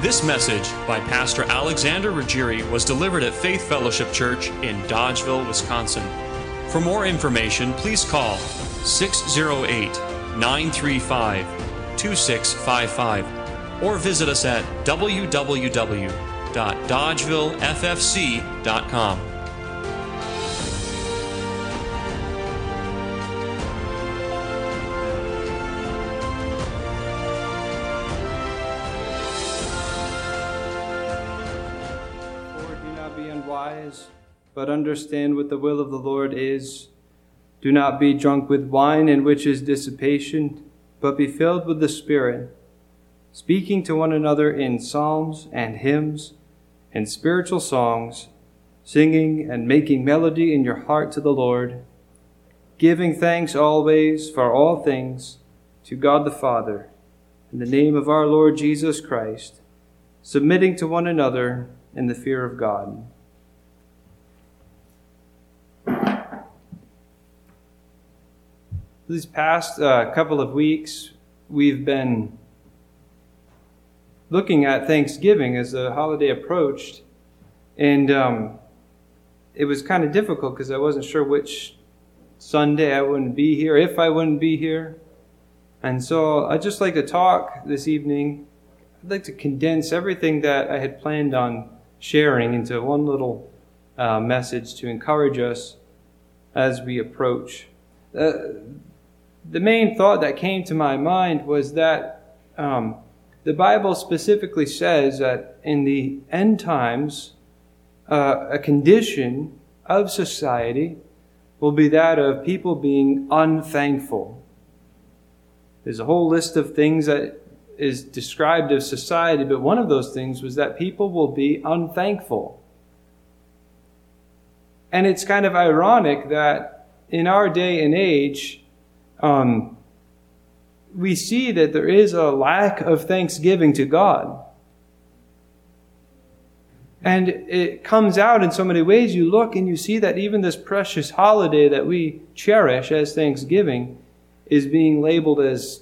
This message by Pastor Alexander Ruggieri was delivered at Faith Fellowship Church in Dodgeville, Wisconsin. For more information, please call 608-935-2655 or visit us at www.dodgevilleffc.com. But understand what the will of the Lord is. Do not be drunk with wine, in which is dissipation, but be filled with the Spirit, speaking to one another in psalms and hymns and spiritual songs, singing and making melody in your heart to the Lord, giving thanks always for all things to God the Father, in the name of our Lord Jesus Christ, submitting to one another in the fear of God. These past couple of weeks, we've been looking at Thanksgiving as the holiday approached, and it was kind of difficult because I wasn't sure which Sunday I wouldn't be here, if I wouldn't be here. And so I'd just like to talk this evening. I'd like to condense everything that I had planned on sharing into one little message to encourage us as we approach. The main thought that came to my mind was that the Bible specifically says that in the end times, a condition of society will be that of people being unthankful. There's a whole list of things that is described of society, but one of those things was that people will be unthankful. And it's kind of ironic that in our day and age, we see that there is a lack of thanksgiving to God. And it comes out in so many ways. You look and you see that even this precious holiday that we cherish as Thanksgiving is being labeled as,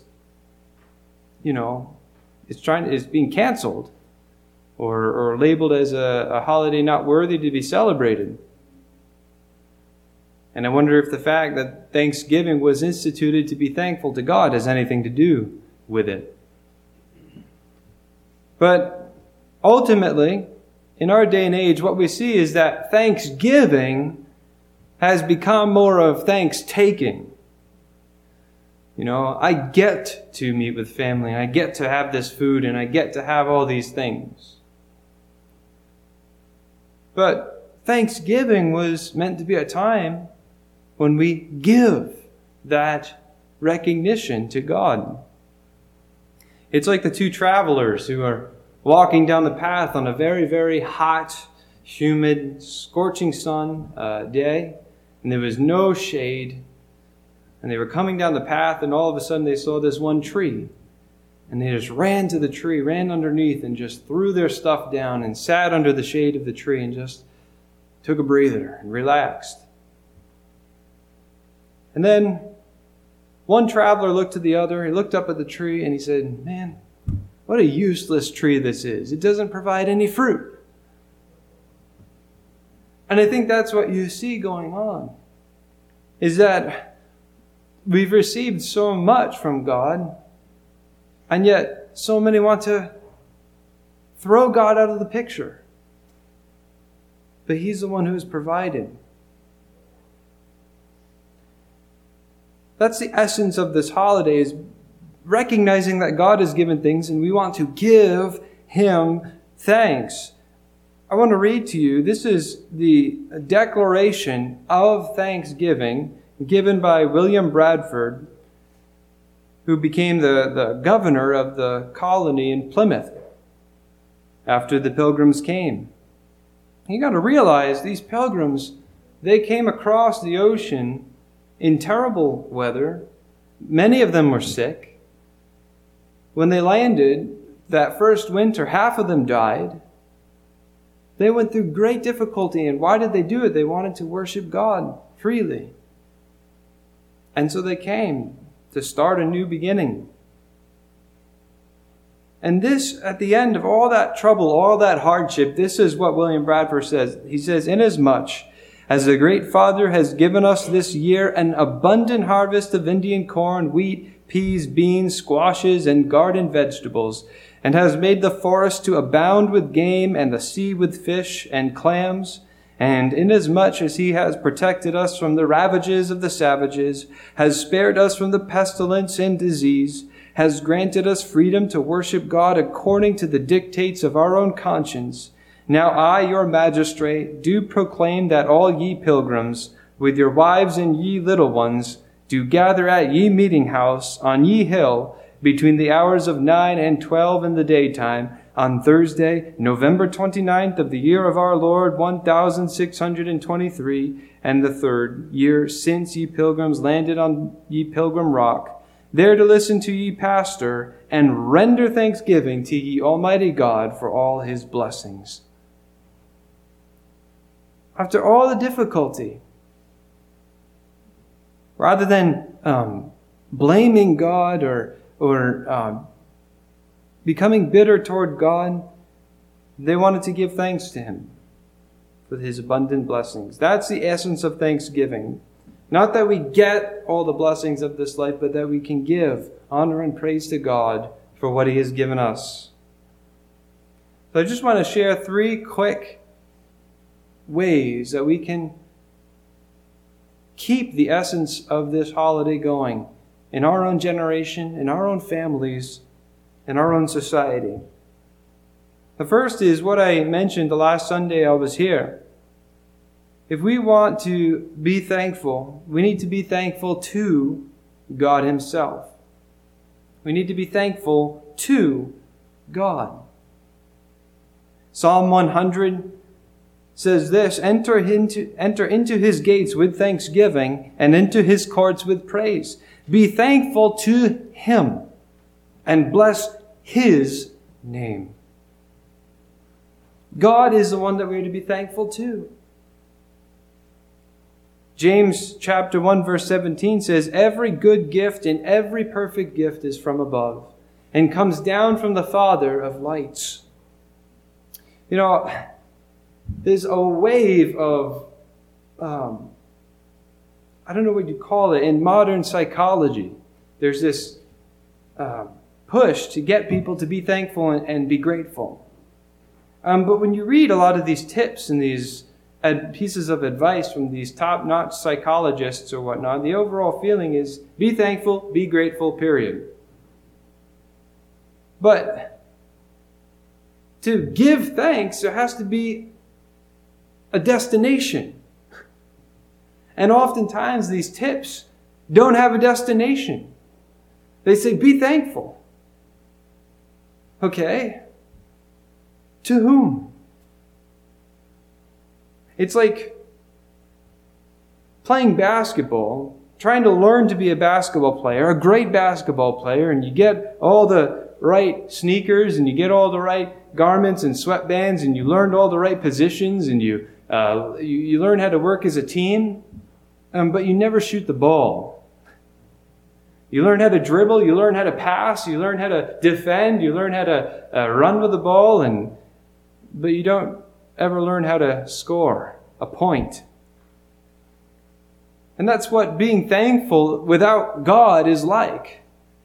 it's being canceled or labeled as a holiday not worthy to be celebrated. And I wonder if the fact that Thanksgiving was instituted to be thankful to God has anything to do with it. But ultimately, in our day and age, what we see is that Thanksgiving has become more of thanks-taking. I get to meet with family, and I get to have this food, and I get to have all these things. But Thanksgiving was meant to be a time when we give that recognition to God. It's like the two travelers who are walking down the path on a very, very hot, humid, scorching sun day, and there was no shade. And they were coming down the path, and all of a sudden they saw this one tree. And they just ran to the tree, ran underneath, and just threw their stuff down and sat under the shade of the tree and just took a breather and relaxed. And then one traveler looked to the other, he looked up at the tree, and he said, "Man, what a useless tree this is. It doesn't provide any fruit." And I think that's what you see going on, is that we've received so much from God, and yet so many want to throw God out of the picture. But He's the one who has provided. That's the essence of this holiday, is recognizing that God has given things and we want to give Him thanks. I want to read to you, this is the declaration of thanksgiving given by William Bradford, who became the governor of the colony in Plymouth after the Pilgrims came. You got to realize these Pilgrims, they came across the ocean in terrible weather. Many of them were sick. When they landed that first winter, half of them died. They went through great difficulty, and why did they do it? They wanted to worship God freely. And so they came to start a new beginning. And this, at the end of all that trouble, all that hardship, this is what William Bradford says. He says, "Inasmuch as the great Father has given us this year an abundant harvest of Indian corn, wheat, peas, beans, squashes, and garden vegetables, and has made the forest to abound with game and the sea with fish and clams, and inasmuch as he has protected us from the ravages of the savages, has spared us from the pestilence and disease, has granted us freedom to worship God according to the dictates of our own conscience, now I, your magistrate, do proclaim that all ye pilgrims, with your wives and ye little ones, do gather at ye meeting house on ye hill between the hours of 9 and 12 in the daytime, on Thursday, November 29th of the year of our Lord, 1623, and the 3rd year since ye pilgrims landed on ye pilgrim rock, there to listen to ye pastor, and render thanksgiving to ye Almighty God for all his blessings." After all the difficulty, rather than blaming God or becoming bitter toward God, they wanted to give thanks to him for his abundant blessings. That's the essence of thanksgiving. Not that we get all the blessings of this life, but that we can give honor and praise to God for what he has given us. So I just want to share 3 quick ways that we can keep the essence of this holiday going in our own generation, in our own families, in our own society. The first is what I mentioned the last Sunday I was here. If we want to be thankful, we need to be thankful to God himself. We need to be thankful to God. Psalm 100 says this, enter into his gates with thanksgiving and into his courts with praise. Be thankful to him and bless his name. God is the one that we're to be thankful to. James chapter 1 verse 17 says, every good gift and every perfect gift is from above and comes down from the Father of lights. You know, there's a wave of, I don't know what you call it, in modern psychology. There's this push to get people to be thankful and be grateful. But when you read a lot of these tips and these pieces of advice from these top-notch psychologists or whatnot, the overall feeling is be thankful, be grateful, period. But to give thanks, there has to be a destination. And oftentimes these tips don't have a destination. They say, be thankful. Okay. To whom? It's like playing basketball, trying to learn to be a basketball player, a great basketball player, and you get all the right sneakers and you get all the right garments and sweatbands and you learned all the right positions and you learn how to work as a team, but you never shoot the ball. You learn how to dribble, you learn how to pass, you learn how to defend, you learn how to run with the ball, but you don't ever learn how to score a point. And that's what being thankful without God is like.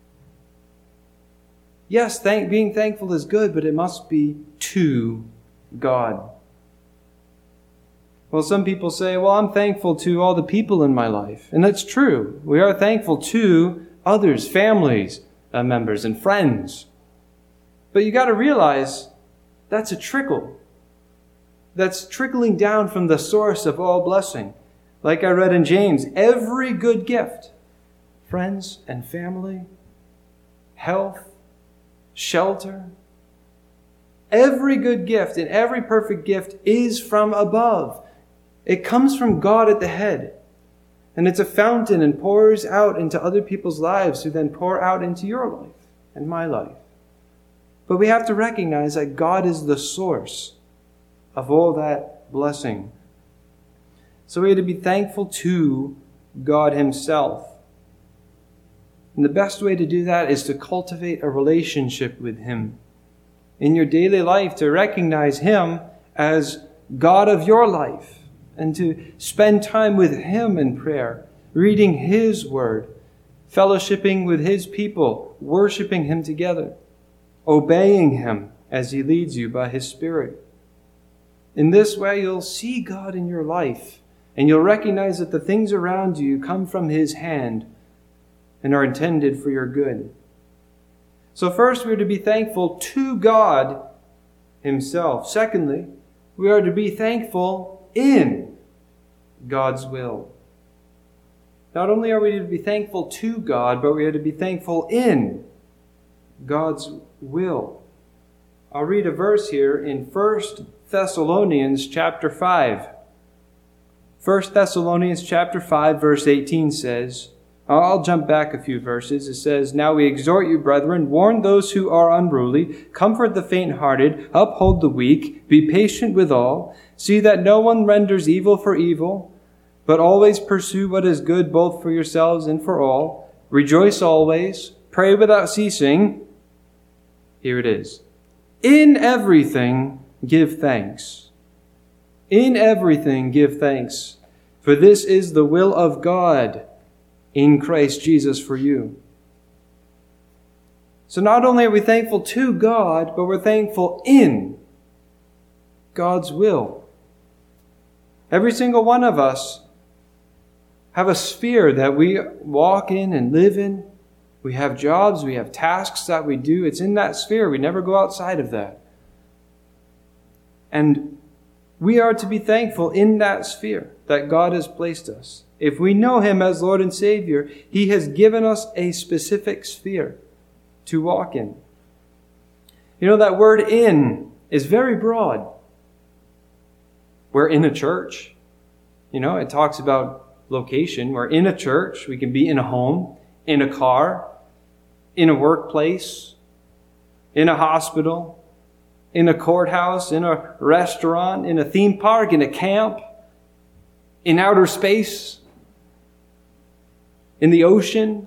Yes, being thankful is good, but it must be to God. Well, some people say, well, I'm thankful to all the people in my life. And that's true. We are thankful to others, families, members, and friends. But you got to realize that's a trickle. That's trickling down from the source of all blessing. Like I read in James, every good gift, friends and family, health, shelter, every good gift and every perfect gift is from above. It comes from God at the head. And it's a fountain and pours out into other people's lives who then pour out into your life and my life. But we have to recognize that God is the source of all that blessing. So we have to be thankful to God himself. And the best way to do that is to cultivate a relationship with him. in your daily life to recognize Him as God of your life and to spend time with Him in prayer, reading His Word, fellowshipping with His people, worshiping Him together, obeying Him as He leads you by His Spirit. In this way, you'll see God in your life, and you'll recognize that the things around you come from His hand and are intended for your good. So first, we are to be thankful to God Himself. Secondly, we are to be thankful in God's will. Not only are we to be thankful to God, but we are to be thankful in God's will. I'll read a verse here in 1 Thessalonians chapter 5. 1 Thessalonians chapter 5, verse 18 says, I'll jump back a few verses. It says, "Now we exhort you, brethren, warn those who are unruly, comfort the faint-hearted, uphold the weak, be patient with all. See that no one renders evil for evil, but always pursue what is good both for yourselves and for all. Rejoice always, pray without ceasing." Here it is. "In everything give thanks." In everything give thanks, for this is the will of God in Christ Jesus for you. So not only are we thankful to God, but we're thankful in God's will. Every single one of us have a sphere that we walk in and live in. We have jobs, we have tasks that we do. It's in that sphere. We never go outside of that. And we are to be thankful in that sphere that God has placed us. If we know Him as Lord and Savior, He has given us a specific sphere to walk in. You know, that word "in" is very broad. We're in a church. You know, it talks about location. We're in a church. We can be in a home, in a car, in a workplace, in a hospital, in a courthouse, in a restaurant, in a theme park, in a camp, in outer space, in the ocean.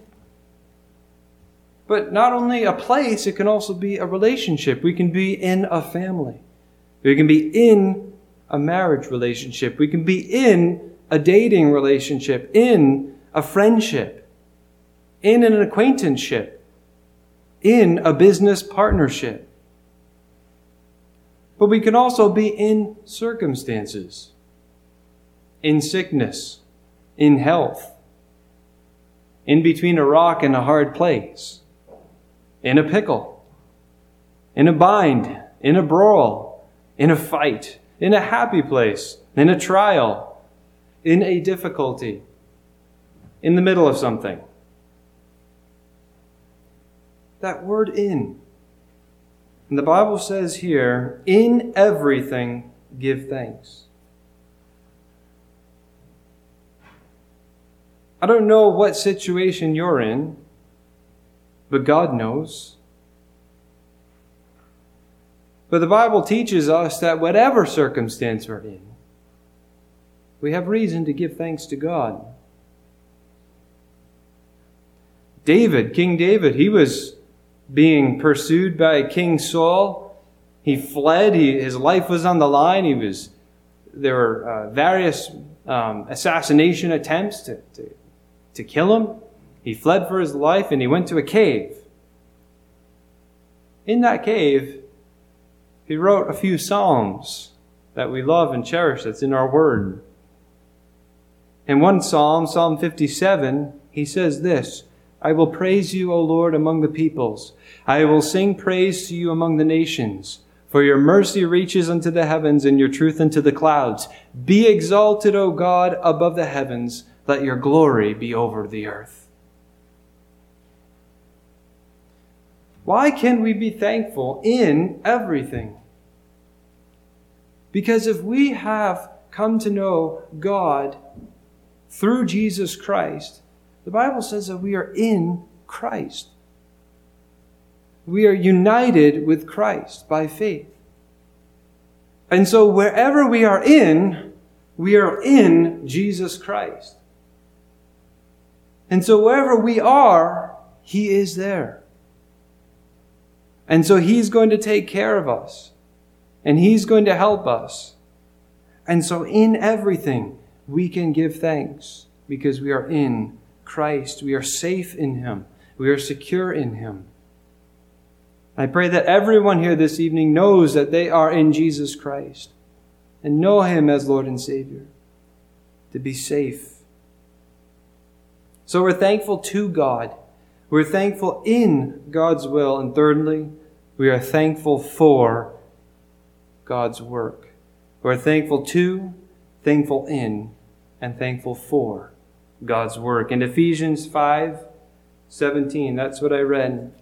But not only a place, it can also be a relationship. We can be in a family. We can be in a marriage relationship. We can be in a dating relationship, in a friendship, in an acquaintanceship, in a business partnership. But we can also be in circumstances, in sickness, in health, in between a rock and a hard place, in a pickle, in a bind, in a brawl, in a fight, in a happy place, in a trial, in a difficulty, in the middle of something. That word "in." And the Bible says here, "In everything give thanks." I don't know what situation you're in, but God knows. But the Bible teaches us that whatever circumstance we're in, we have reason to give thanks to God. David, King David, he was being pursued by King Saul. He fled. His life was on the line. There were various assassination attempts to kill him. He fled for his life and he went to a cave. In that cave, he wrote a few psalms that we love and cherish, that's in our Word. In one psalm, Psalm 57, he says this, "I will praise you, O Lord, among the peoples. I will sing praise to you among the nations. For your mercy reaches unto the heavens and your truth unto the clouds. Be exalted, O God, above the heavens. Let your glory be over the earth." Why can we be thankful in everything? Because if we have come to know God through Jesus Christ, the Bible says that we are in Christ. We are united with Christ by faith. And so wherever we are in Jesus Christ. And so wherever we are, He is there. And so He's going to take care of us. And He's going to help us. And so in everything, we can give thanks because we are in Christ. We are safe in Him. We are secure in Him. I pray that everyone here this evening knows that they are in Jesus Christ and know Him as Lord and Savior to be safe. So we're thankful to God. We're thankful in God's will. And thirdly, we are thankful for God's work. We're thankful to, thankful in, and thankful for God's work. In Ephesians 5:17, that's what I read.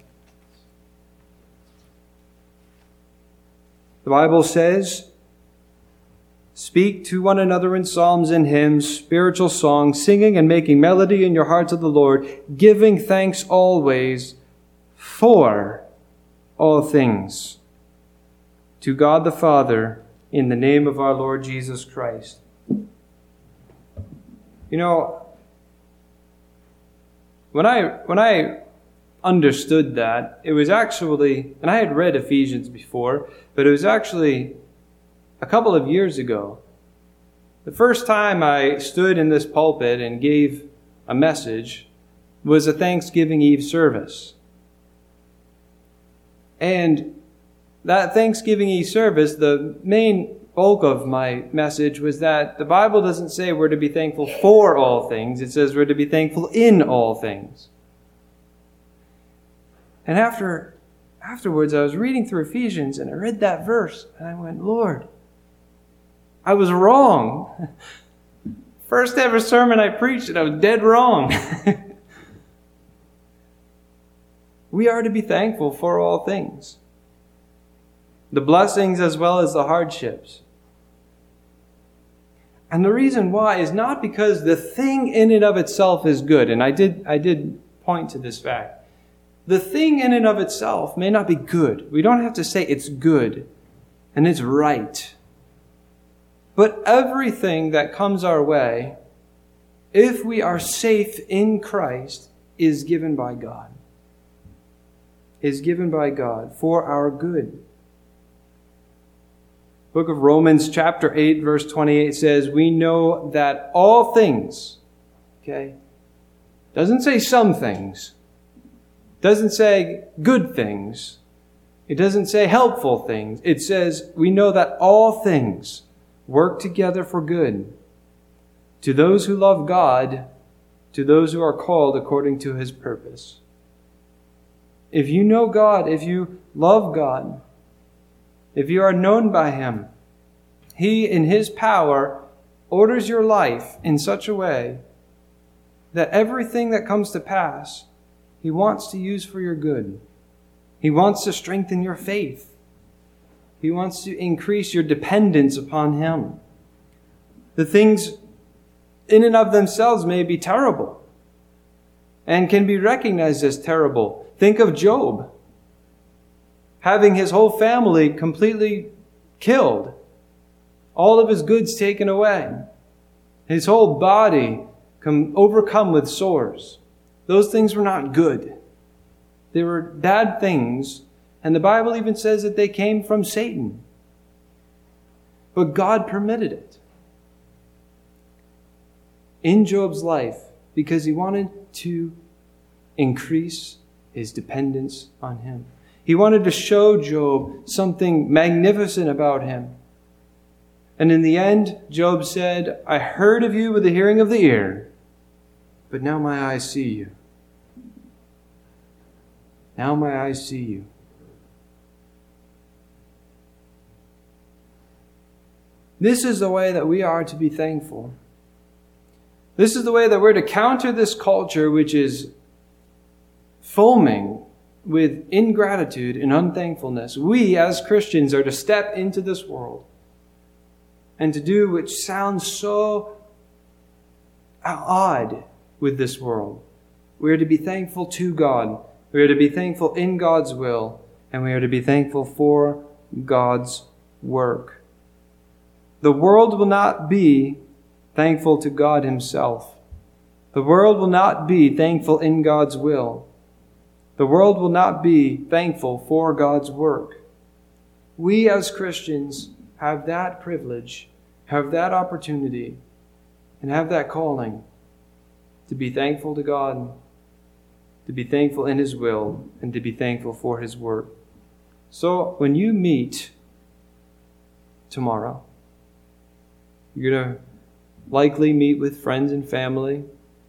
The Bible says, "Speak to one another in psalms and hymns, spiritual songs, singing and making melody in your hearts of the Lord, giving thanks always for all things to God the Father in the name of our Lord Jesus Christ." You know, when I understood that, it was actually, and I had read Ephesians before, but it was actually a couple of years ago. The first time I stood in this pulpit and gave a message was a Thanksgiving Eve service. And that Thanksgiving Eve service, the main bulk of my message was that the Bible doesn't say we're to be thankful for all things. It says we're to be thankful in all things. And afterwards, I was reading through Ephesians and I read that verse and I went, Lord, I was wrong. First ever sermon I preached and I was dead wrong. We are to be thankful for all things. The blessings as well as the hardships. And the reason why is not because the thing in and of itself is good. And I did point to this fact. The thing in and of itself may not be good. We don't have to say it's good and it's right. But everything that comes our way, if we are safe in Christ, is given by God. Is given by God for our good. Book of Romans chapter 8 verse 28 says, we know that all things, okay, doesn't say some things, doesn't say good things, it doesn't say helpful things, it says we know that all things work together for good to those who love God, to those who are called according to His purpose. If you know God, if you love God, if you are known by Him, He, in His power, orders your life in such a way that everything that comes to pass, He wants to use for your good. He wants to strengthen your faith. He wants to increase your dependence upon Him. The things in and of themselves may be terrible and can be recognized as terrible. Think of Job. Having his whole family completely killed, all of his goods taken away, his whole body overcome with sores. Those things were not good. They were bad things, and the Bible even says that they came from Satan. But God permitted it in Job's life because He wanted to increase his dependence on Him. He wanted to show Job something magnificent about him. And in the end, Job said, I heard of you with the hearing of the ear, but now my eyes see you. Now my eyes see you. This is the way that we are to be thankful. This is the way that we're to counter this culture which is foaming with ingratitude and unthankfulness. We as Christians are to step into this world and to do which sounds so odd with this world. We are to be thankful to God. We are to be thankful in God's will. And we are to be thankful for God's work. The world will not be thankful to God Himself. The world will not be thankful in God's will. The world will not be thankful for God's work. We as Christians have that privilege, have that opportunity, and have that calling to be thankful to God, to be thankful in His will, and to be thankful for His work. So when you meet tomorrow, you're going to likely meet with friends and family,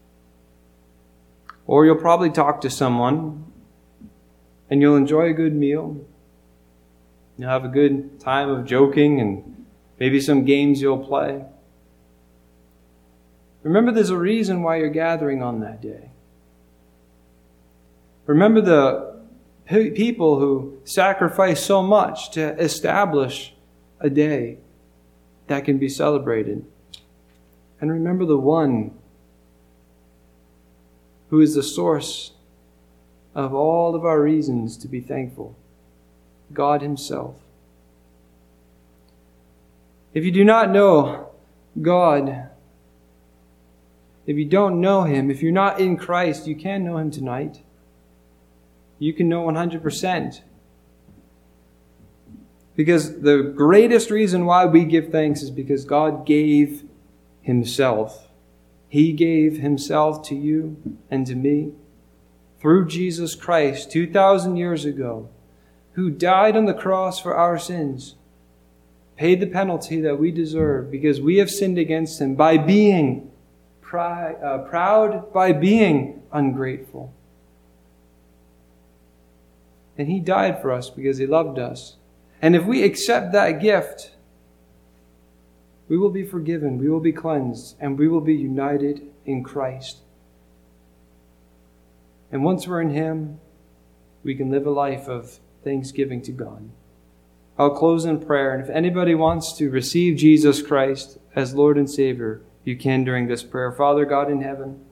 or you'll probably talk to someone, and you'll enjoy a good meal. You'll have a good time of joking and maybe some games you'll play. Remember, there's a reason why you're gathering on that day. Remember the people who sacrificed so much to establish a day that can be celebrated. And remember the one who is the source of all of our reasons to be thankful, God Himself. If you do not know God, if you don't know Him, if you're not in Christ, you can know Him tonight. You can know 100%. Because the greatest reason why we give thanks is because God gave Himself. He gave Himself to you and to me through Jesus Christ 2,000 years ago, who died on the cross for our sins, paid the penalty that we deserve because we have sinned against Him by being proud, by being ungrateful. And He died for us because He loved us. And if we accept that gift, we will be forgiven, we will be cleansed, and we will be united in Christ. And once we're in Him, we can live a life of thanksgiving to God. I'll close in prayer, and if anybody wants to receive Jesus Christ as Lord and Savior, you can during this prayer. Father God in heaven,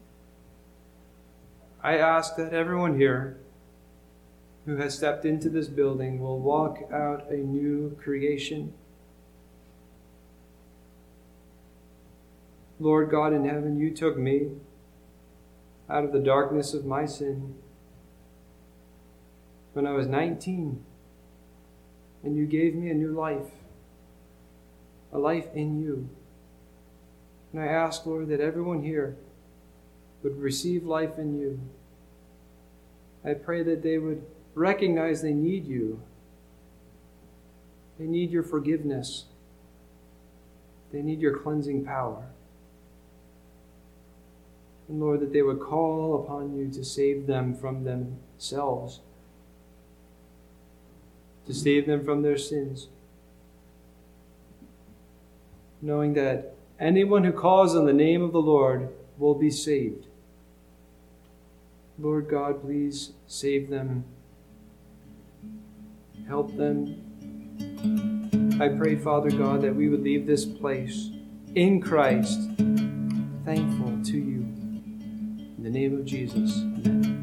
I ask that everyone here who has stepped into this building will walk out a new creation. Lord God in heaven, You took me out of the darkness of my sin when I was 19, and You gave me a new life, a life in You. And I ask, Lord, that everyone here would receive life in You. I pray that they would recognize they need You. They need Your forgiveness. They need Your cleansing power. And Lord, that they would call upon You to save them from themselves, to save them from their sins, knowing that anyone who calls on the name of the Lord will be saved. Lord God, please save them. Help them. I pray, Father God, that we would leave this place in Christ thankful to You. In the name of Jesus, amen.